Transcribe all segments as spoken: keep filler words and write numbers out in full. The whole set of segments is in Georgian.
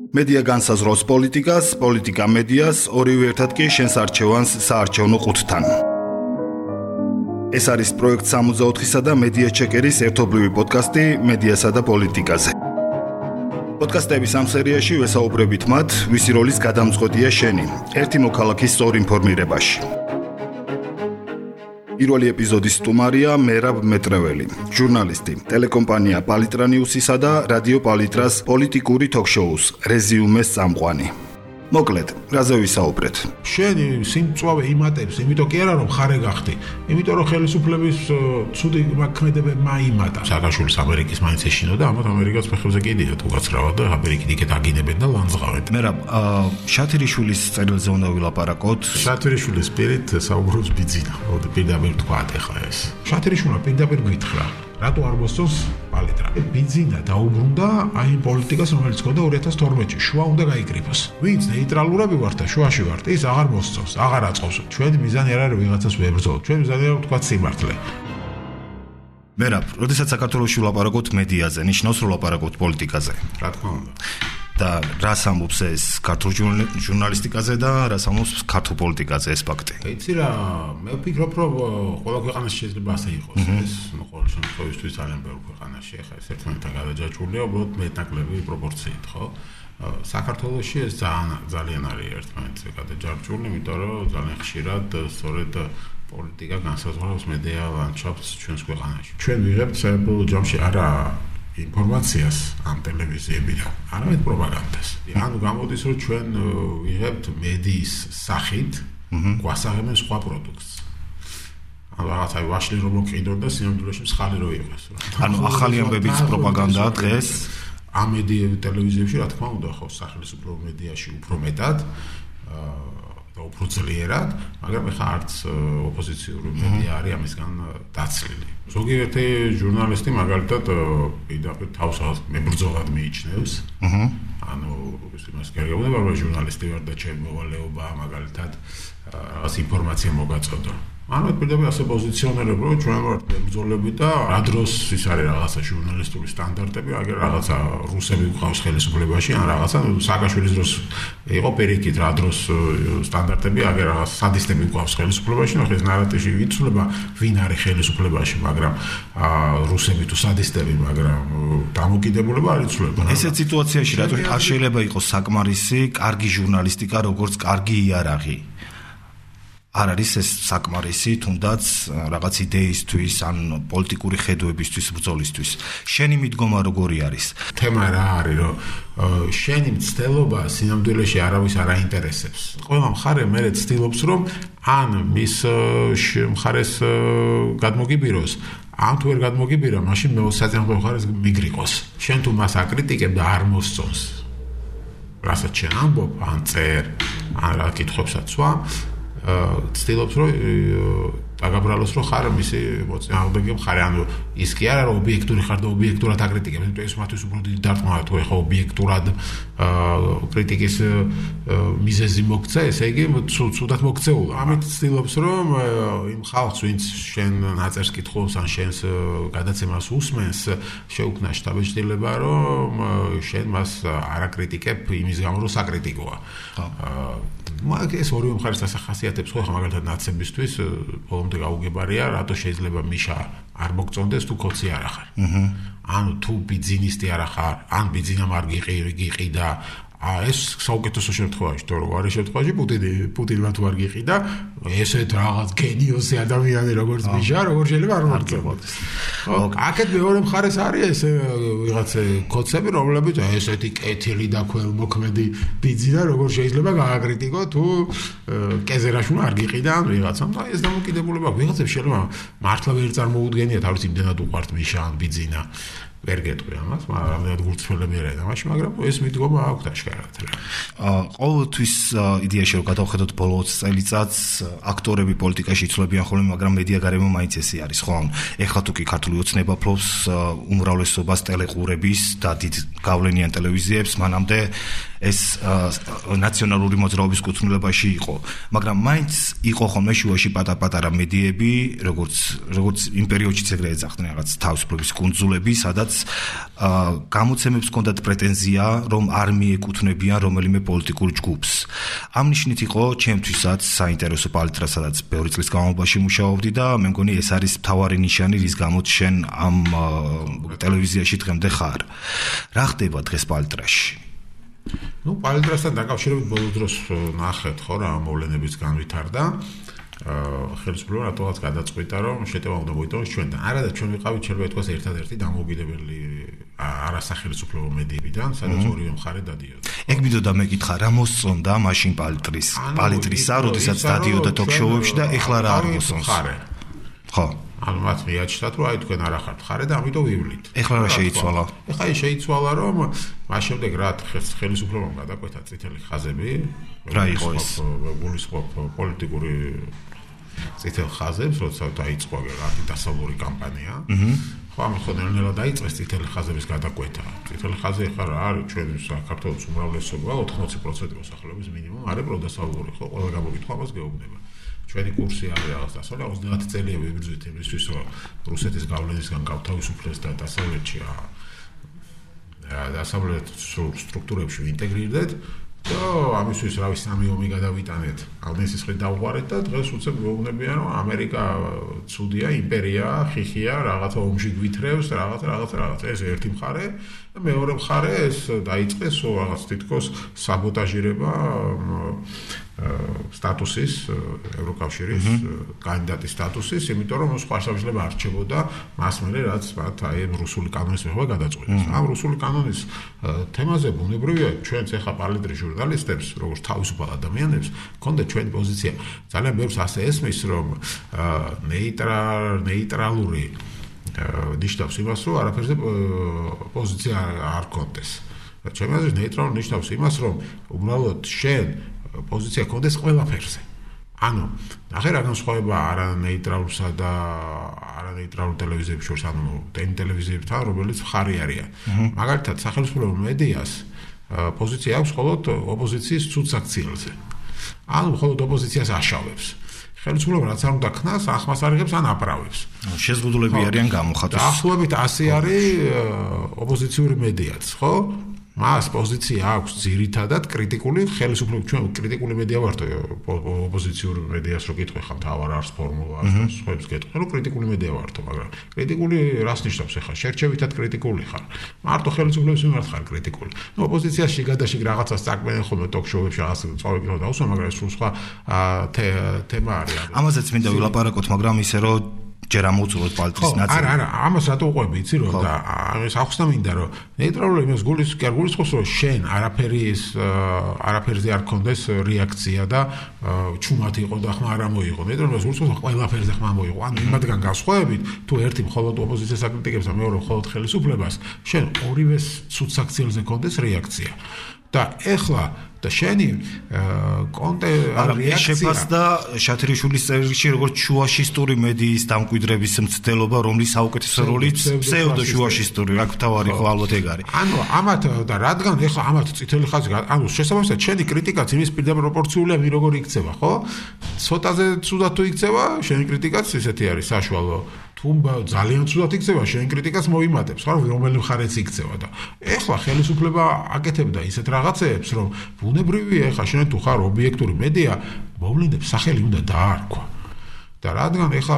მედია განსაზღვრავს პოლიტიკას, პოლიტიკა მედიას, ორივე ერთად კი შენს არჩევანს საარჩევნო ყუთთან. ეს არის პროექტ სამოცდაოთხისა და მედია ჩეკერის ერთობლივი პოდკასტი მედიასა და პოლიტიკაზე. პოდკასტების ამ სერიაში ვესაუბრებით მათ, ვისი როლის გადამწყვეტია შენი, ერთი მოქალაქის სწორ ინფორმირებაში. პირველი ეპიზოდის სტუმარია მერაბ მეტრეველი, ჟურნალისტი, ტელეკომპანია პალიტრა ნიუსისა და რადიო პალიტრას პოლიტიკური თოქ-შოუს რეზიუმეს წამყვანი. მოკლედ, რაზე ვისაუბრეთ? შენი სიმწვავე იმატებს, იმიტომ კი არა რომ ხარე გახდი, იმიტომ რომ ხელისუფლების ცუდი მოქმედებებმა იმატა. სააკაშვილის ამერიკის მაინც ეშინოდა, ამათ ამერიკას ფეხებზე კიდია თუ გაცრავა და ამერიკით იქეთ აგინებენ და ლანძღავენ. მერაბ, შათირიშვილის წერილზე უნდა ვილაპარაკოთ. შათირიშვილის პირით საუბრობს ბიძინა. მოდი პირდაპირ თქვათ ახლა ეს. შათირიშვილმა პირდაპირ გითხრა რატო არ მოსწონს პალიტრა? ბიძინა დაუბრუნდა აი პოლიტიკას, რომელიც ხოდა ორი ათას თორმეტში შუა უნდა გაიკრიფოს. ვინც ნეიტრალურები ვართ და შუაში ვართ, ის აღარ მოსწონს, აღარ აწყობს. ჩვენი მიზანი არ არის ვიღაცას ვებრძოლოთ. ჩვენი მიზანი არის თქვა სიმართლე. მერაბ, როდესაც საქართველოში ვლაპარაკობთ მედიაზე, ნიშნავს რომ ვლაპარაკობთ პოლიტიკაზე. რა თქმა უნდა. და რას ამბობს ეს ქართულ ჟურნალისტიკაზე და რას ამბობს ქართულ პოლიტიკაზე ეს ფაქტი? იცი რა, მე ვფიქრობ, რომ ყველა ქვეყანაში შეიძლება ასე იყოს ეს, ну, ყოველ შემთხვევაში ძალიან ბევრ ქვეყანაში ახლა ეს ერთმანეთთან გადაჯაჭვულია, უბრალოდ მეტნაკლები პროპორციით, ხო? საქართველოში ეს ძალიან ძალიან არის ერთმანეთზე გადაჯაჭვული, იმიტომ რომ ძალიან ხშირად სწორედ პოლიტიკა განსაზღვრავს მედია ლანდშაფტს ჩვენს ქვეყანაში. ჩვენ ვიღებთ საერთო ჯამში არა ინფორმაციას ამ ტელევიზიებიდან, არამედ პროპაგანდას. ანუ გამოდის, რომ ჩვენ ვიღებთ მედიის სახით გვასაღებენ სხვა პროდუქტს. ანუ რაღაცა ვაშლი რომ მოკიდონ და სინამდვილეში მსხალი რო იყოს. ანუ ახალი ამბების პროპაგანდაა დღეს ამ მედია ტელევიზიებში, რა თქმა უნდა, ხო, სახელმწიფო მედიაში უფრო მეტად და უფრო ძლიერად, მაგრამ ეხლა არც ოპოზიციური მედია არის ამისგან დაცლილი. ზოგიერთი ჟურნალისტი მაგალითად პირდაპირ თავს მებრძოლად მიიჩნევს. ანუ იმას გარეგებუნება, რომ ჟურნალისტი ვარ და ჩემი მოვალეობა მაგალითად რაღაც ინფორმაცია მოგაწოდო. ანუ პირდაპირ ასე პოზიციონერებ, რომ ჩვენ ვართ მებრძოლები და რა დროს ის არის რაღაცა ჟურნალისტური სტანდარტები, აგერ რაღაცა რუსები გვყავს ხელისუფლებაში, ან რაღაცა სააკაშვილის დროს იყო პირიქით რა დროს სტანდარტები, აგერ რაღაც სადისტები გვყავს ხელისუფლებაში, ნუ ეს ნარატივი ვიცვლება, ვინ არის ხელისუფლებაში, მაგრამ რუსები თუ სადისტები, მაგრამ დამოკიდებულება არ იცვლება. ესეთ სიტუაციაში რატო არ შეიძლება იყოს საკმარისი კარგი ჟურნალისტიკა, როგორც კარგი იარაღი? არ არის ეს საკმარისი, თუნდაც რაღაც იდეისთვის, ან პოლიტიკური ხედვებისთვის, ბრძოლისთვის. შენი მიდგომა როგორი არის? თემა რა არის, რომ შენი მცდელობა სინამდვილეში არავის არ აინტერესებს. ყველა მხარე მერე ცდილობს, რომ ან მის მხარეს გადმოგიბიროს, ან თუ ვერ გადმოგიბირა, მაშინ საწინააღმდეგო მხარეს მიგრიყოს. შენ თუ მას აკრიტიკებ და არ მოსწონს, რასაც შენ ამბობ, ან წერ, ან რა კითხვებსაც ვამ, ცდილობს რომ დაგაბრალოს რომ ხარ მისი მოწინააღმდეგე ხარ, ანუ ის კი არა რომ ობიექტური ხარ და ობიექტურად აკრიტიკებ, იმიტომ ეს მათთვის უფრო დიდი დარტყმაა თუ ეხა ობიექტურად კრიტიკის მიზეზი მოგცა, ესე იგი ცუდად მოქცეულა. ამით ცდილობს რომ იმ ხალხს, ვინც შენ ნაწერს კითხულობს ან შენს გადაცემას უსმენს, შეუქმნა შთაბეჭდილება, რომ შენ მას არ აკრიტიკებ იმის გამო, რომ საკრიტიკოა. მაგ ეს ორივე მხარეს ასახასიათებს, ხო, ხა მაგალითად ნაცებისთვის ბოლომდე გაუგებარია, რატო შეიძლება მიშა არ მოგწონდეს თუ ქოცი არ ახარ. ანუ თუ ბიძინისტი არ ახარ, ან ბიძინამ არ გიყიდა, ეს საუკეთესო შემთხვევაში, თორე არ ეს შემთხვევაში პუტინი პუტინმა თუ არ გიყიდა, ესეთ რაღაც გენიოსი ადამიანი როგორც მიშა, როგორ შეიძლება არ მოგწონდეს. აქეთ მეორე მხარეს არის ეს ვიღაც ქოცები, რომლებიც ესეთი კეთილი და ქველმოქმედი ბიძინა, როგორ შეიძლება გააკრიტიკო თუ კეზერაშვილმა არ გიყიდა ან ვიღაცამ და ეს დამოკიდებულება ვიღაცებს შეიძლება მართლა ვერ წარმოუდგენიათ, არის იმდენად უყვართ მიშა ან ბიძინა. ვერ გეტყვი ამას, მაგრამ რამდენად გულწრფელები არა ამაში, მაგრამ ეს მიდგომა აქვს აშკარად რა. ყოველთვის იდეაში რომ გადავხედოთ ბოლო ოცი წელიწადს, აქტორები პოლიტიკაში იცვლებიან ხოლმე, მაგრამ მედია გარემო მაინც ესე არის, ხო? ეხლა თუ კი ქართული ოცნება ფლობს უმრავლესობას ტელეყურების და დიდ გავლენიან ტელევიზიებს, მანამდე ეს ნაციონალური მოძრაობის კუთვნილებაში იყო, მაგრამ მაინც იყო ხოლმე შუაში პატარ-პატარა მედიები, როგორც როგორც იმ პერიოდშიც ეგრე ეძახდნენ რაღაც თავისუფლების კუნძულები, სადაც გამოცემებს ჰქონდათ პრეტენზია, რომ არ მიეკუთვნებიან რომელიმე პოლიტიკურ ჯგუფს. ამ ნიშნით იყო ჩემთვისაც საინტერესო პალიტრა, სადაც ბევრი წლის განმავლობაში მუშაობდი და მე მგონი ეს არის მთავარი ნიშანი, რის გამოც შენ ამ ტელევიზიაში დღემდე ხარ. რა ხდება დღეს პალიტრაში? ნუ პალიტრასთან დაკავშირებით ბოლო დროს ნახეთ ხო რა მოვლენების განვითარდა. ხელისუფლება რატომაც გადაწყვიტა რომ შეტევა უნდა მოიტანოს ჩვენთან. არა და ჩვენ ვიყავით შეიძლება ითქვას ერთადერთი დამოუკიდებელი არასახელისუფლებო მედიებიდან, სადაც ორივე მხარე დადიოდა. ეგ მინდოდა მეკითხა, რა მოსწონდა მაშინ პალიტრის, პალიტრისა, როდესაც დადიოდა ტოქ-შოუებში და ეხლა რა არ მოსწონს? ხო. ანუ მათ მიაჩნდათ რომ აი თქვენ არ ახართ მხარე და ამიტომ ვივლით. ეხლა რა შეიცვალა? ეხლა ის შეიცვალა რომ მას შემდეგ რა ხელისუფლებამ გადაკვეთა წითელი ხაზები. რა იყო ეს? გულისხმობ პოლიტიკური წითელ ხაზებს, როცა დაიწყო რა დასავლური კამპანია. ხო, ამ ხონერნელა დაიწყეს წითელი ხაზების გადაკვეთა. წითელი ხაზი ახლა რა არის ჩვენ საქართველოს უმრავლესობა ოთხმოცი პროცენტი მოსახლეობის მინიმუმ არის პროდასავლური, ხო, ყველა გამოგითხვა მას გეუბნება. ჩვენი კურსი არის რაღაც დასავლეთ ოცდაათი წელია ვიბრძვით იმისთვის, რომ რუსეთის გავლენისგან გავთავისუფლდეს და დასავლეთში დასავლეთ სტრუქტურებში ვინტეგრირდეთ და ამისთვის რავი სამი ომი გადავიტანეთ. ალნესის ხრი დავუყარეთ და დღეს უცებ გვეუბნებიან, რომ ამერიკა ცუდია, იმპერია, ხიხია, რაღაცა ომში გვითრევს, რაღაც რაღაც რაღაც. ეს ერთი მხარე და მეორე მხარე ეს დაიწყეს რაღაც თითქოს საბოტაჟირება სტატუსის ევროკავშირის კანდიდატის სტატუსის, იმიტომ რომ სხვა შეიძლება არჩებოდა მას მერე რაც მათ აი რუსული კანონის მიღება გადაწყვეტეს. ამ რუსული კანონის თემაზე ბუნებრივია ჩვენც ახლა პალიტრის ჟურნალისტებს, როგორც თავისუფალ ადამიანებს, გქონდა ჩვენი პოზიცია. ძალიან ბევრს ასე ესმის, რომ ნეიტრალ ნეიტრალური ნიშნავს იმას, რომ არაფერზე პოზიცია არ გქონდეს. ჩემი აზრით ნეიტრალური ნიშნავს იმას, რომ უბრალოდ შენ პოზიცია გქონდეს ყველაფერზე. ანუ ნახე რა განსხვავება არა ნეიტრალურსა და არა ნეიტრალურ ტელევიზიებს შორის, ანუ ტელევიზიებთან, რომელიც მხარი არიან. მაგალითად, სახელმწიფო მედიას პოზიცია აქვს მხოლოდ ოპოზიციის ცუდ საქციელზე. ანუ მხოლოდ ოპოზიციას აშავებს. ხელისუფლება რაც არ უნდა ქნას, ახმას არიღებს ან აპრავებს. შეზღუდულები არიან გამოხატვის. დაახლოებით ასი არის ოპოზიციური მედიაც, ხო? მას პოზიცია აქვს ძირითადად კრიტიკული ხელისუფლების ჩვენ კრიტიკული მედია ვართ ოპოზიციური მედიას რო კითხე ხა თავარ არს ფორმულა არის სხვებს კითხე რომ კრიტიკული მედია ვართო მაგრამ კრიტიკული რას ნიშნავს ახლა შერჩევითად კრიტიკული ხარ მარტო ხელისუფლების მიმართ ხარ კრიტიკული ნუ ოპოზიციაში გადაშიგ რაღაცას წაკმენენ ხოლმე ტოქ-შოუებში რაღაც წავიკითხო და უსვა მაგრამ ეს სხვა თემა არის ამაზეც მინდა ვილაპარაკოთ მაგრამ ისე რომ ჯერ ამოუწუროთ პალიტრის ნაწილი. არა, არა, ამას რატო უყვები, იცი რომ და ეს ახსნა მინდა რომ ნეიტრალური იმას გულის კი არ გულისხმობს რომ შენ არაფერი ის არაფერზე არ კონდეს რეაქცია და ჩუმად იყო და ხმა არ მოიღო. ნეიტრალურს გულისხმობს ყველაფერზე ხმა მოიღო. ანუ იმათგან განსხვავებით თუ ერთი მხოლოდ ოპოზიციას აკრიტიკებს და მეორე მხოლოდ ხელისუფლებას, შენ ორივეს ცუდ საქციელზე კონდეს რეაქცია. და ეხლა და შენი კონტე რეაქცია შეფასდა შათრიშვილის წერილში როგორც შუაშისტური მედიის დამკვიდრების მცდელობა, რომლის საუკეთესო როლიც ფსევდო შუაშისტური, რა თავარი ხო ალბათ ეგ არის. ანუ ამათ და რადგან ეხლა ამათ წითელი ხაზი, ანუ შესაბამისად შენი კრიტიკაც იმის პირდაპირ პროპორციულია მი როგორ იქცევა, ხო? ცოტაზე ცუდად თუ იქცევა, შენი კრიტიკაც ისეთი არის საშუალო. თუმცა ძალიან ცუდად იქცევა, შენ კრიტიკას მოიმატებს, ხო, რომელი მხარეც იქცევა და ეხლა ხელისუფლება აკეთებდა ისეთ რაღაცეებს, რომ ბუნებრივია, ეხლა შენ თუ ხარ ობიექტური მედია, მოვლენებს სახელი უნდა დაარქვა. და რადგან ეხლა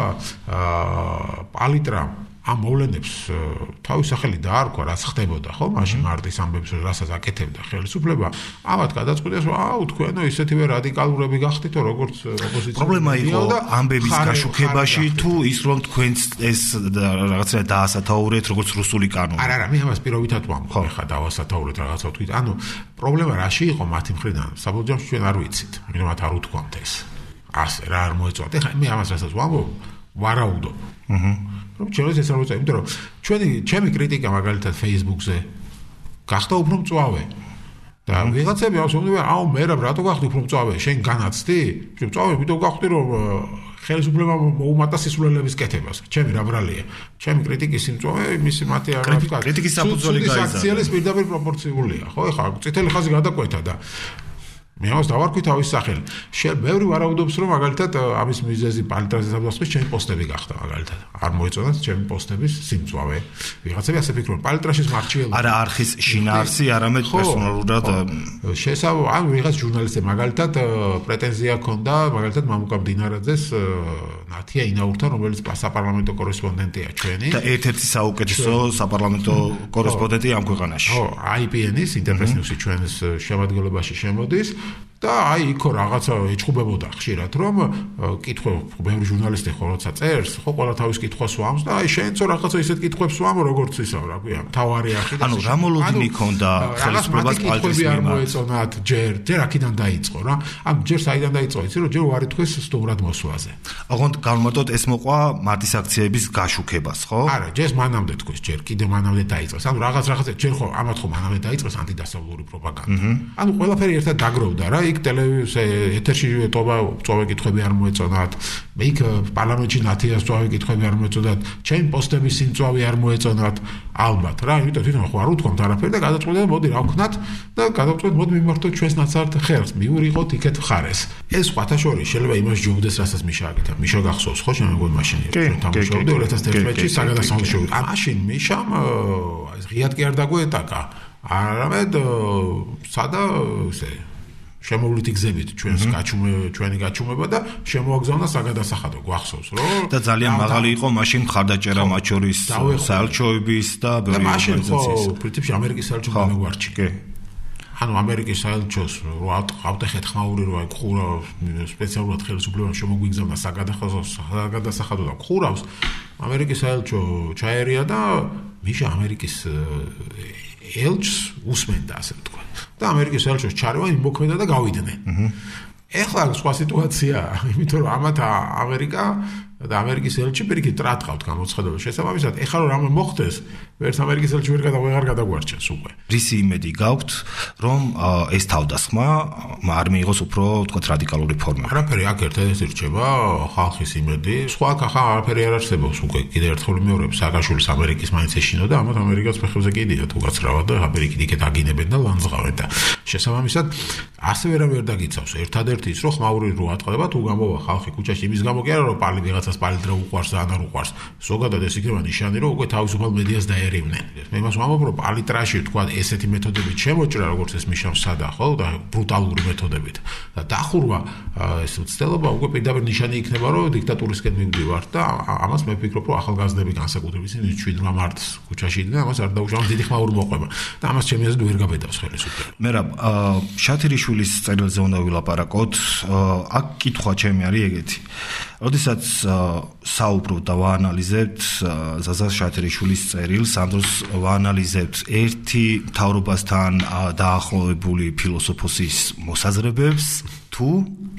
პალიტრა ამ მოვლენებს თავის სახელი დაარქვა, რაც ხდებოდა, ხო, მაშინ მარტის ამბებს რასაც აკეთებდა ხელისუფლება, ამათ გადაწყვიტეს, რომ აუ თქვენო ისეთივე რადიკალურები გახდითო, როგორც ოპოზიცია. პრობლემა იყო ამბების გაშუქებაში თუ ის რომ თქვენს ეს რაღაცა დაასათაურეთ, როგორც რუსული კანონი. არა, არა, მე ამას პირობითად ვამბობ, ხა დავასათაურეთ რაღაცა თქვით. ანუ პრობლემა რაში იყო მათი მხრიდან? საბოლოო ჯამში ჩვენ არ ვიცით, იმიტომ მათ არ უთქვამთ ეს. ასე რა არ მოეწოათ. ეხლა მე ამას რასაც ვამბობ, ვარაუდობ. აჰა. რომ ჩემს ეს არ მოწევ, იმიტომ რომ ჩვენი ჩემი კრიტიკა მაგალითად Facebook-ზე გახდა უფრო მწვავე. და ვიღაცები ასწავლდნენ, აუ მე რატო გახდი უფრო მწვავე? შენ განაცდი? შენ მწვავე, ვიდეო გახდი რომ ხელისუფლება მოუმატა სისულელების კეთებას. ჩემი რა ბრალია. ჩემი კრიტიკის სიმწვავე, მისი მათი არ ვთქვა. კრიტიკის საფუძველი გაიზარდა. საქციელის პირდაპირ პროპორციულია, ხო? ეხლა წითელი ხაზი გადაკვეთა და მე ამას დავარქვი თავის სახელი. შენ ბევრი ვარაუდობს რომ მაგალითად ამის მიზეზი პალიტრაზე თავდასხმის ჩემი პოსტები გახდა მაგალითად. არ მოეწონათ ჩემი პოსტების სიმწვავე. ვიღაცები ასე ფიქრობენ, პალიტრაშის მარჩიელი. არა არხის შინაარსი, არამედ პერსონალურად შესაძლოა ან ვიღაც ჟურნალისტი მაგალითად პრეტენზია ჰქონდა მაგალითად მამუკა მდინარაძეს ნათია ინაურთან, რომელიც საპარლამენტო კორესპონდენტია ჩვენი. და ერთ-ერთი საუკეთესო საპარლამენტო კორესპონდენტი ამ ქვეყანაში. ხო, აი პი ენ-ის ინტერფეის ნიუსი ჩვენს შემადგენლობაში შემოდის. და აი იქო რაღაცა ეჭხუბებოდა ხშირად რომ კითხვა ბევრი ჟურნალისტი ხო როცა წერს ხო ყველა თავის კითხვას ვამს და აი შენცო რაღაცა ისეთ კითხვებს ვამ როგორც ისა რა ქვია თავარი ახი და ანუ რა მოლოდინი ქონდა ხელისუფლებას პალტრის მიმართ მოეწონათ ჯერ ჯერ აქედან დაიწყო რა ამ ჯერ საიდან დაიწყო იცი რომ ჯერ უარი თქვეს სტუმრად მოსვლაზე ოღონდ განმარტოთ ეს მოყვა მარტის აქციების გაშუქებას ხო არა ჯერ მანამდე თქვეს ჯერ კიდე მანამდე დაიწყეს ანუ რაღაც რაღაცა ჯერ ხო ამათ ხო მანამდე დაიწყეს ანტიდასავლური პროპაგანდა ანუ ყველაფერი ერთად დაგროვდა რა იქ ტელევიზიაში ეთერში ტობა წვავე კითხვები არ მოეწონათ მე იქ პარლამენტში ნათიას წვავე კითხვები არ მოეწონათ ჩემი პოსტების სიმწვავე არ მოეწონათ ალბათ რა იმიტომ თვითონ ხო არ უთქვამთ არაფერი და გადაწყვეტა მოდი რა ვქნათ და გადავწყვეტ მოდი მიმართოთ ჩვენს ნაცართ ხელს მივიღოთ იქეთ ხარეს ეს სხვათა შორის შეიძლება იმას ჯობდეს რასაც მიშა აკეთა მიშა გახსოვს ხო შენ მეგონა მაშინ ჩვენ თამაშობდი ორი ათას თერთმეტში საგადასახადო შოუ მაშინ მიშამ ეს ღიად კი არ დაგვეტაკა არამედ სადა ესე შემოვლითი გზებით ჩვენს გაჩუმე ჩვენი გაჩუმება და შემოაგზავნა საგადასახადო გვახსოვს რომ და ძალიან მაღალი იყო მაშინ მხარდაჭერა მათ შორის საელჩოების და ბევრი ორგანიზაციის და პრინციპში ამერიკის საელჩო განაგვარჩი კი ანუ ამერიკის საელჩოს რა ყავდა ხეთხმაური რა ხურა სპეციალურად ხელისუფლებამ შემოგვიგზავნა საგადასახადო და ხურავს ამერიკის საელჩო ჩაერია და მიშა ამერიკის ელჩს უსმენდა ასე ვთქვა და ამერიკის ელჩოს ჩარევა იმოქმედა და გავიდნენ. ეხლა სხვა სიტუაციაა, იმიტომ რომ ამათ ამერიკა და ამერიკის ელჩი პირიქით ტრატყავთ გამოცხადებას შესაბამისად. ეხლა რომ რამე მოხდეს, ვერც ამერიკის ელჩი ვერ გადავეღარ გადაგვარჩენს უკვე. რისი იმედი გაქვთ, რომ ეს თავდასხმა არ მიიღოს უფრო ვთქვათ რადიკალური ფორმა? არაფერი აქ ერთ-ერთი რჩება ხალხის იმედი. სხვა ახლა არაფერი არ არსებობს უკვე კიდევ ერთხელ მეორებ სააკაშვილის ამერიკის მაინც ეშინო და ამათ ამერიკას ფეხებზე კიდია თუ გაცრავად და ამერიკით იქეთ აგინებენ და ლანძღავენ და შესაბამისად ასე ვერავე ვერ დაგიცავს. ერთადერთი ის რომ ხმაური რო ატყდება თუ გამოვა ხალხი ქუჩაში იმის გამო კი არა რომ პალი ვიღაცას პალიტრა უყვარს და ან არ უყვარს. ზოგადად ეს იქნება ნიშანი რომ უკვე თავისუფალ მედიას დაერივნენ. მე მას ვამბობ რომ პალიტრაში თქვა ესეთი მეთოდებით შემოჭრა როგორც ეს მიშამ სადა ხო და ბრუტალური მეთოდებით და დახურვა ეს უცდელობა უკვე პირდაპირ ნიშანი იქნება რომ დიქტატურისკენ მივდივართ და ამას მე ვფიქრობ რომ ახალგაზრდები განსაკუთრებით ისინი შვიდ მარტს ქუჩაში იდგნენ ამას არ დაუშავენ დიდი ხმაური მოყვება და ამას ჩემი აზრით ვერ გაბედავს ხელისუფლება. მერაბ შათირიშვილის წერილზე უნდა ვილაპარაკოთ აქ კითხვა ჩემი არის ეგეთი როდესაც საუბრობ და ვაანალიზებთ ზაზა შათირიშვილის წერილს ამ დროს ვაანალიზებთ ერთი მთავრობასთან დაახლოებული ფილოსოფოსის მოსაზრებებს თუ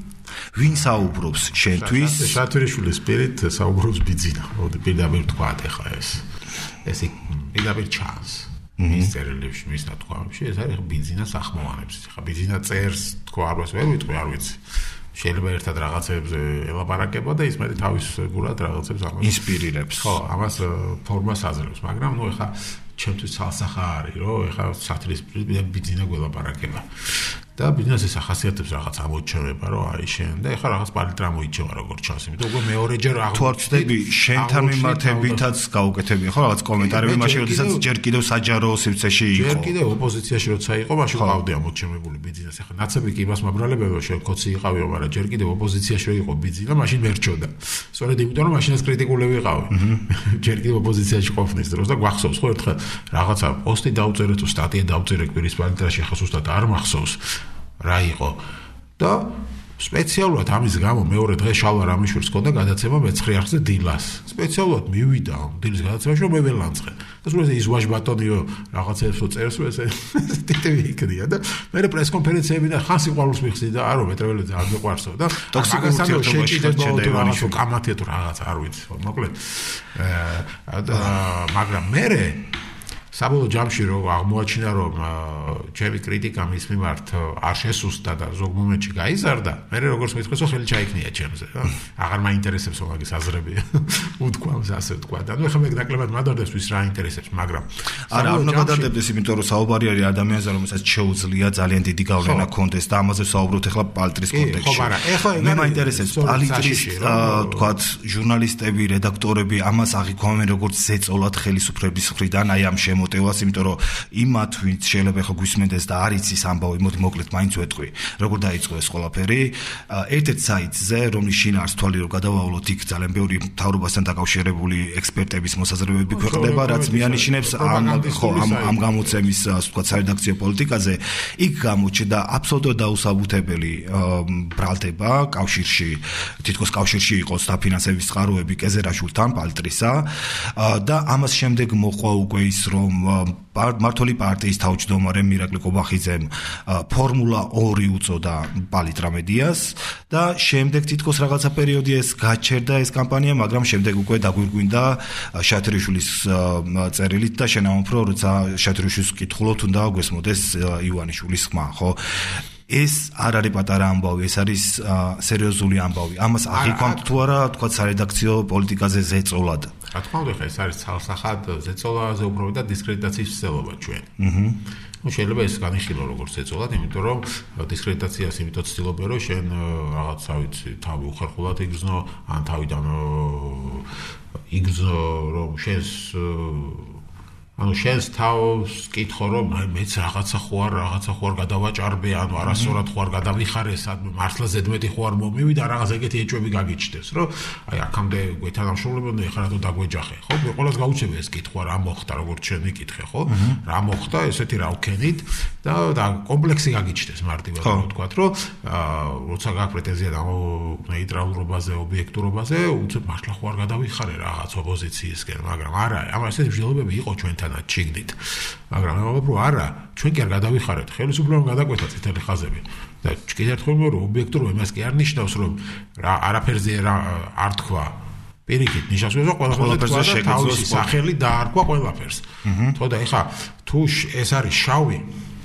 ვინ საუბრობს შენთვის შათირიშვილის პირით საუბრობს ბიძინა მოდი პირდაპირ თქვათ ახლა ეს ეს პირდაპირ ჩანს მის წერილებში მის ნათქვამებში ეს არის ბიძინას ახმოვანებს ახლა ბიძინა წერს თქვა არას ვერ ვიტყვი არ ვიცი შეიძლება ერთად რაღაცებზე ელაპარაკება და ის მე თავის გულად რაღაცებს ამას ინსპირირებს ხო ამას ფორმას აძლევს მაგრამ ნუ ეხა ჩემთვის ცალსახა არის რომ ეხა სათრის ბიძინა გველაპარაკება და ბიზნეს ეს ახასიათებს რაღაც ამოჩევება რომ აი შენ და ეხლა რაღაც პალიტრა მოიჩევა როგორც ჩანს იმიტომ უკვე მეორეჯერ თუ არ ვწდები შენთან მიმართებითაც გაუკეთებია ხო რაღაც კომენტარები მაშინ როდესაც ჯერ კიდევ საჯარო სივრცეში იყო ჯერ კიდევ ოპოზიციაში როცა იყო მაშინ ყავდი ამოჩემებული ბიზნეს ეხლა ნაცები კი იმას მაბრალებელო შენ კოცი იყავიო მაგრამ ჯერ კიდევ ოპოზიციაში რო იყო ბიზნესა მაშინ მერჩოდა სწორედ იმიტომ რომ მაშინაც კრიტიკული ვიყავი ჯერ კიდევ ოპოზიციაში ყოფნის დროს და გვახსოვს ხო ერთხელ რაღაცა პოსტი დავწერე თუ სტატია დავწერე კვირის პალიტრაში ახლა ზუსტად არ მახსოვს რა იყო და სპეციალურად ამის გამო მეორე დღეს შალვა რამიშვილს ჰქონდა გადაცემა მეცხრე არხზე დილას სპეციალურად მივიდა დილის გადაცემაში რომ მე ვერ ლანძღე და სულ ეს ვაჟ ბატონიო რაღაცებს რო წერს ეს ტიტები იქნია და მე პრეს კონფერენციები და ხან სიყვარულს მიხსნი და არო მეტრეველიძე არ მეყვარსო და ტოქსიკურთი შეჭიდება თუ კამათია თუ რაღაც არ ვიცი მოკლედ და მაგრამ მე საბოლოო ჯამში რო აღმოაჩინა რომ ჩემი კრიტიკა მის მიმართ არ შესუსტა და ზოგ მომენტში გაიზარდა, მე როგორც მეთქეს ხელი ჩაიქნია ჩემზე. აღარ მაინტერესებს მაგის აზრები. უთქვამს ასე ვთქვა. და ნუ ხომ ეგ ნაკლებად მადარდეს ვის რა ინტერესებს, მაგრამ არა, არ უნდა გადადებდეს, იმიტომ რომ საუბარი არის ადამიანზე, რომელსაც შეუძლია ძალიან დიდი გავლენა ქონდეს და ამაზე ვსაუბრობთ ახლა პალტრის კონტექსტში. ხო, მაგრამ ეხლა ეგ მე მაინტერესებს პალტრის თქვათ ჟურნალისტები, რედაქტორები ამას აღიქვამენ როგორც ზეწოლად ხელისუფლების მხრიდან, აი ამ შემოტევას, იმიტომ რომ იმათ ვინც შეიძლება ახლა გვისმენდეს და არ იცის ამბავი, მოდი მოკლედ მაინც ვეტყვი, როგორ დაიწყო ეს ყველაფერი. ერთ-ერთ საიტზე, რომლის შინაარს თვალი რომ გადავავლოთ, იქ ძალიან ბევრი მთავრობასთან დაკავშირებული ექსპერტების მოსაზრებები ქვეყნდება, რაც მიანიშნებს ამ ხო ამ ამ გამოცემის ასე ვთქვათ სარედაქციო პოლიტიკაზე. იქ გამოჩნდა აბსოლუტურად დაუსაბუთებელი ბრალდება კავშირში, თითქოს კავშირში იყოს დაფინანსების წყაროები კეზერაშვილთან, პალტრისა და ამას შემდეგ მოყვა უკვე ის რომ მართლი პარტიის თავმჯდომარე მირაკლი კობახიძემ ფორმულა ორი უწოდა პალიტრამედიას და შემდეგ თითქოს რაღაცა პერიოდი ეს გაჩერდა ეს კამპანია, მაგრამ შემდეგ უკვე დაგვირგვინდა შათრიშვილის წერილით და შენამოფრო, როცა შათრიშვილის კითხულობთ უნდა გვესმოდეს ივანიშვილის ხმა, ხო? ეს არ არის პატარა ამბავი, ეს არის სერიოზული ამბავი. ამას აღიქვამთ თუ არა, თქვა სარედაქციო პოლიტიკაზე ზეწოლად. რა თქმა უნდა, ეს არის ცალსახად ზეწოლაზე უფრო და დისკრედიტაციის ცდილობა ჩვენ. აჰა. ну შეიძლება ეს განიხილო როგორც ზეწოლად, იმიტომ რომ დისკრედიტაციას იმიტომ ცდილობენ, რომ შენ რაღაცა ვიცი, თავი უხერხულად იგრძნო, ან თავიდან იგრძნო, რომ შენს ანუ შენს თავს კითხო რომ მეც რაღაცა ხო არ რაღაცა ხო არ გადავაჭარბე, ანუ არასწორად ხო არ გადავიხარე, სადმე მართლა ზედმეტი ხო არ მომივიდა, რაღაც ეგეთი ეჭვები გაგიჩნდეს, რომ აი აქამდე გვეთანამშრომლებოდნენ, ეხლა რატო დაგვეჯახე, ხო? მე ყველას გაუჩები ეს კითხვა, რა მოხდა, როგორც შენ მიკითხე, ხო? რა მოხდა, ესეთი რა ვქენით და და კომპლექსი გაგიჩნდეს მარტივად, რომ ვთქვათ, რომ როცა გაქვს პრეტენზია და ნეიტრალურობაზე, ობიექტურობაზე, უცებ მართლა ხო არ გადავიხარე რაღაც ოპოზიციისკენ, მაგრამ არა, ამ ესეთი მსჯელობები იყო ჩვენთან ჩიგდით, მაგრამ მე ვამბობ, რომ არა, ჩვენ კი არ გადავიხარეთ, ხელისუფლებამ გადაკვეთა წითელი ხაზები და კიდევ ერთხელ ვიმეორე, ობიექტურობა იმას კი არ ნიშნავს, რომ რა არაფერზე არ თქვა. პირიქით, ნიშნავს, რომ ყველაფერზე თავისი სახელი დაარქვა ყველაფერს. ხო და ეხა თუ ეს არის შავი,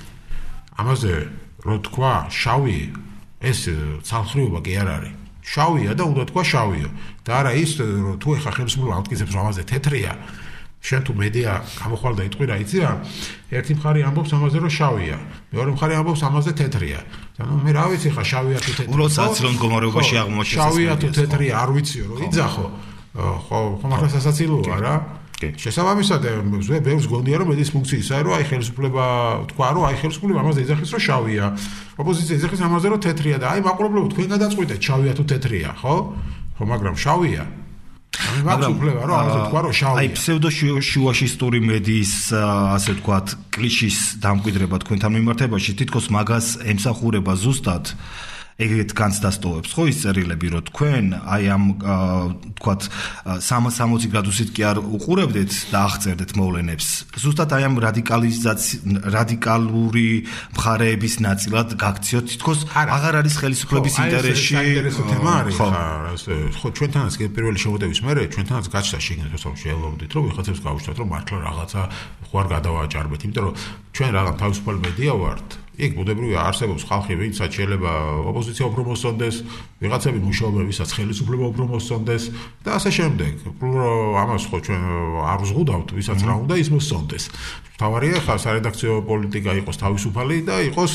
ამაზე რო თქვა შავი, ეს ცალხრივობა კი არ არის. შავია და უნდა თქვა შავია. და არა ის, რომ თუ ეხა ხელისუფლება ამტკიცებს, რომ ამაზე თეთრია, შენ თუ მედია გამოხვალ და იტყვი რა იცი რა, ერთი მხარე ამბობს ამაზე რომ შავია, მეორე მხარე ამბობს ამაზე თეთრია. და ნუ მე რა ვიცი ხა შავია თუ თეთრია. უბრალოდ საცილო მდგომარეობაში აღმოჩნდა. შავია თუ თეთრია არ ვიციო რომ იძახო. ხო, ხომ ახლა სასაცილოა რა. შესაბამისად, ბევრს გონია რომ მედის ფუნქციისაა, რომ აი ხელისუფლება თქვა რომ აი ხელისუფლება ამაზე იძახის რომ შავია. ოპოზიცია იძახის ამაზე რომ თეთრია და აი მაყურებლებო თქვენ გადაწყვიტეთ შავია თუ თეთრია, ხო? ხო, მაგრამ შავია. მაგრამ უფლება რომ ამაზე თქვა რომ შავია. აი ფსევდოშუაშისტური მედიის ასე ვთქვათ კლიშის დამკვიდრება თქვენთან მიმართებაში თითქოს მაგას ემსახურება ზუსტად ეგეთ განცდასტოვებს ხო ის წერილები რომ თქვენ აი ამ ვთქვათ სამას სამოცი გრადუსით კი არ უყურებდეთ და აღწერდეთ მოვლენებს ზუსტად აი ამ რადიკალიზაცია რადიკალური მხარეების ნაწილად გაქციოთ თითქოს აღარ არის ხელისუფლების ინტერესში საინტერესო თემა არის ხო ჩვენთანაც კი პირველი შემოტევის მერე ჩვენთანაც გაჩნდა შეგნით რომ შეელოდით რომ ვიღაცებს გავუშვათ რომ მართლა რაღაცა ხო არ გადავაჭარბეთ იმიტომ რომ ჩვენ რაღაც თავისუფალი მედია ვართ იქ ბუნებრივია არსებობს ხალხი ვინცაც შეიძლება ოპოზიცია უფრო მოსწონდეს ვიღაცები მუშაობენ ვისაც ხელისუფლება უფრო მოსწონდეს და ასე შემდეგ რომ ამას ხო ჩვენ არ ვზღუდავთ ვისაც რა უნდა ის მოსწონდეს თავარია ხა სარედაქციო პოლიტიკა იყოს თავისუფალი და იყოს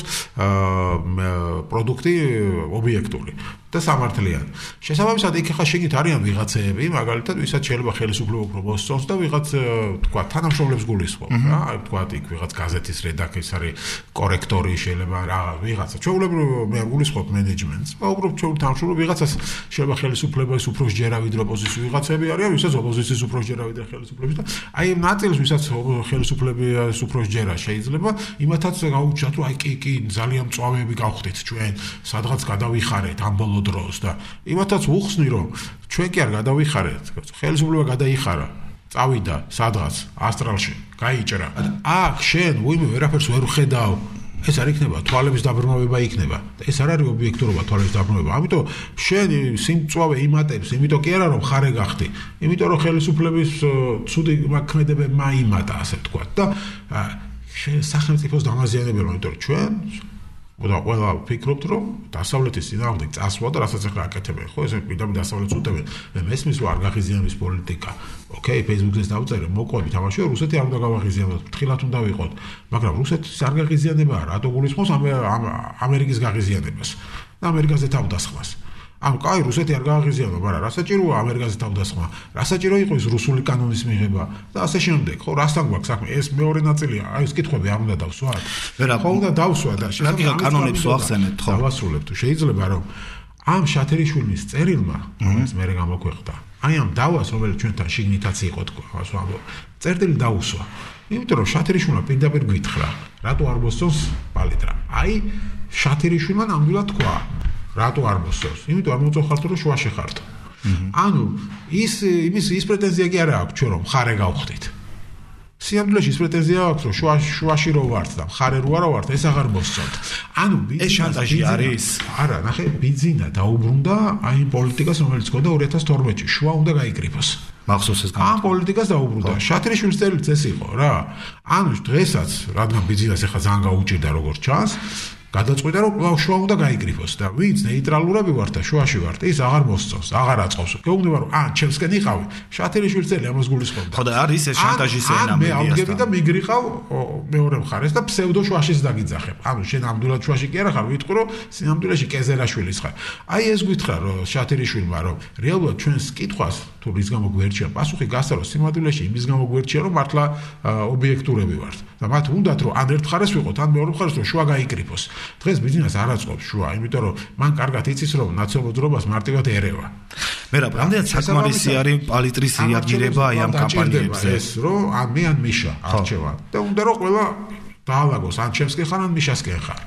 პროდუქტი ობიექტური და სამართლიანი შესაბამისად იქ ხა შეგით არიან ვიღაცები მაგალითად ვისაც შეიძლება ხელისუფლება უფრო მოსწონს და ვიღაც თქვა თანამშრომლებს გულისხმობ რა თქვა იქ ვიღაც გაზეთის რედაქტორი არის კორექტორი შეიძლება რა ვიღაცა ჩვეულებრივ მე გულისხმობ მენეჯმენტს და უბრალოდ ჩვენ თანამშრომლობ ვიღაცას შეიძლება ხელისუფლების უფრო ჯერავით ოპოზიციის ვიღაცები არიან ვისაც ოპოზიციის უფრო ჯერავით და ხელისუფლების და აი ამ ნაწილს ვისაც ხელისუფლების უფრო ჯერა შეიძლება იმათაც გაუჩნდათ რომ აი კი კი ძალიან მწვავეები გავხდით ჩვენ სადღაც გადავიხარეთ ამ ბოლო დროს და იმათაც უხსნი რომ ჩვენ კი არ გადავიხარეთ ხელისუფლება გადაიხარა წავიდა სადღაც ასტრალში გაიჭრა აქ შენ ვინმე ვერაფერს ვერ ხედავ ეს არ იქნება თვალების დაბრმავება იქნება. ეს არ არის ობიექტურობა, თვალების დაბრმავება. ამიტომ შენ სიმწვავე იმატებს, იმიტომ კი არა რომ ხარე გახდი. იმიტომ რომ ხელისუფლების ცუდი მოქმედებებმა იმატა, ასე ვთქვა. და სახელმწიფოს დამაზიანებელმა, იმიტომ რომ ჩვენ და ყველა ფიქრობთ რომ დასავლეთის წინააღმდეგ წასვლა და რასაც ახლა აკეთებენ, ხო, ეს პირდაპირ დასავლეთს უტევენ. მე მესმის რომ არ გაღიზიანების პოლიტიკა. ოკეი, Facebook-ზე დავწერე, მოყვები თამაში, რუსეთი არ უნდა გავაღიზიანოთ, ფრთხილად უნდა ვიყოთ. მაგრამ რუსეთის არ გაღიზიანებაა, რატო გულისხმობს ამერიკის გაღიზიანებას და ამერიკაზე თავდასხმას. ამ კაი რუსეთი არ გააღიზიანო, მაგრამ რა საჭიროა ამერიკაზე თავდასხმა? რა საჭირო იყო ის რუსული კანონის მიღება და ასე შემდეგ, ხო, რასთან გვაქვს საქმე? ეს მეორე ნაწილია, აი ეს კითხვები არ უნდა დავსვათ. ხო, უნდა დავსვა და რა კანონებს ვახსენეთ, ხო? დავასრულებ თუ შეიძლება რომ ამ შათერიშვილის წერილმა, რომელიც მე გამოქვეყნდა, აი ამ დავას, რომელიც ჩვენთან შიგნითაც იყო თქვა, ასე ვამბობ, წერტილი დაუსვა. იმიტომ რომ შათერიშვილმა პირდაპირ გვითხრა, რატო არ მოსწონს პალიტრა. აი შათერიშვილმა ნამდვილად თქვა რატო არ მოსწონს? იმიტომ არ მოწონხართ რომ შუაში ხართ. ანუ ის იმის ის პრეტენზია კი არა აქვს ჩვენ რომ ხარე გავხდით. სიამბლეში ის პრეტენზია აქვს რომ შუაში შუაში რო ვართ და ხარე რო არა ვართ, ეს აღარ მოსწონთ. ანუ ეს შანტაჟი არის? არა, ნახე, ბიძინა დაუბრუნდა აი იმ პოლიტიკას რომელიც გქონდა ორი ათას თორმეტში, შუა უნდა გაიკრიფოს. მახსოვს ეს ამ პოლიტიკას დაუბრუნდა. შათერიშვილის წერილიც ეს იყო რა. ანუ დღესაც რადგან ბიძინას ახლა ძალიან გაუჭირდა როგორც ჩანს, გადაწყვიტა რომ კვლავ შუა უნდა გაიკრიფოს და ვინც ნეიტრალურები ვართ და შუაში ვართ, ის აღარ მოსწონს, აღარ აწყობს. გეუბნება რომ ან ჩემსკენ იყავი, შათერიშვილის წელი ამას გულისხმობდა. ხო და არის ეს შანტაჟის ენა მედიასთან. მე ავდგები და მიგრიყავ მეორე მხარეს და ფსევდო შუაშიც დაგიძახებ. ანუ შენ ამდულად შუაში კი არა ხარ, ვიტყვი რომ სინამდვილეში კეზერაშვილის ხარ. აი ეს გითხრა რომ შათერიშვილმა რომ რეალურად ჩვენს კითხვას თუ რის გამო გვერდჩია, პასუხი გასცა რომ სინამდვილეში იმის გამო გვერდჩია რომ მართლა ობიექტურები ვართ. და მათ უნდათ რომ ან ერთ მხარეს ვიყოთ, ან მეორე მხარეს რომ შუა გაიკრიფოს. დღეს ბიზნეს არ აწყობს შუა, იმიტომ რომ მან კარგად იცის რომ ნაციონალურ ძრობას მარტივად ერევა. მე რა, რამდენად საკმარისი არის პალიტრის რეაგირება აი ამ კამპანიებზე? ეს რომ ან მე ან მიშა არჩევა. და უნდა რომ ყველა დაალაგოს, ან ჩემსკენ ხარ, ან მიშასკენ ხარ.